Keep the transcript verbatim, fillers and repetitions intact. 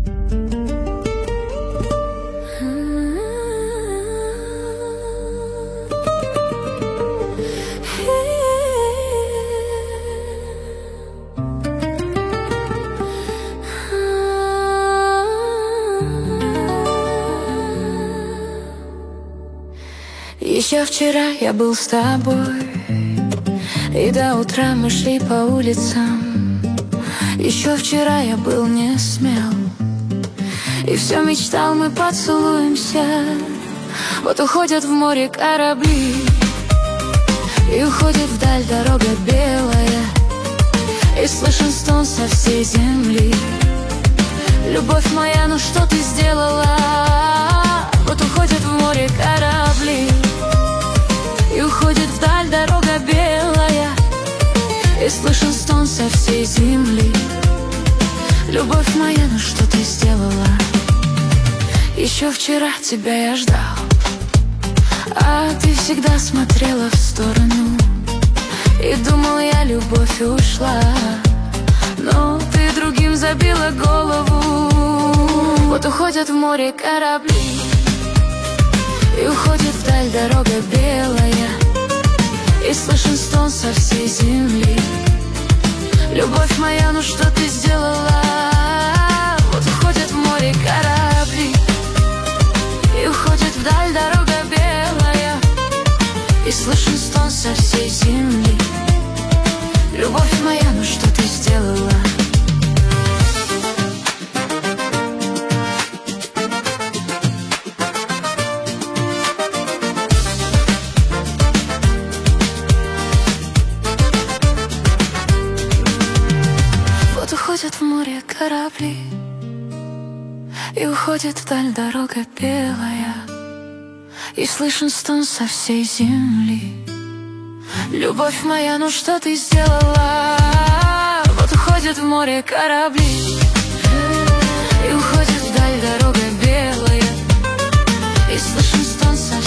Еще вчера я был с тобой, и до утра мы шли по улицам. Еще вчера я был не смел, и все мечтал, мы поцелуемся. Вот уходят в море корабли, и уходит вдаль дорога белая, и слышен стон со всей земли. Любовь моя, ну что ты сделала? Вот уходят в море корабли, и уходит вдаль дорога белая, и слышен стон со всей земли. Любовь моя, ну что ты сделала? Еще вчера тебя я ждал, а ты всегда смотрела в сторону, и думал я, любовь ушла, но ты другим забила голову. Вот уходят в море корабли, и уходит вдаль дорога белая, и слышен стон со всей земли. Любовь моя, ну что ты сделала? Вот уходят в море корабли, и уходит вдаль дорога белая, и слышен стон со всей земли. Любовь моя, ну что ты сделала? Вот уходят в море корабли, и уходит вдаль дорога белая, и слышен стон со всей земли. Любовь моя, ну что ты сделала? Вот уходит в море корабли, и уходит вдаль дорога белая, и слышен стон со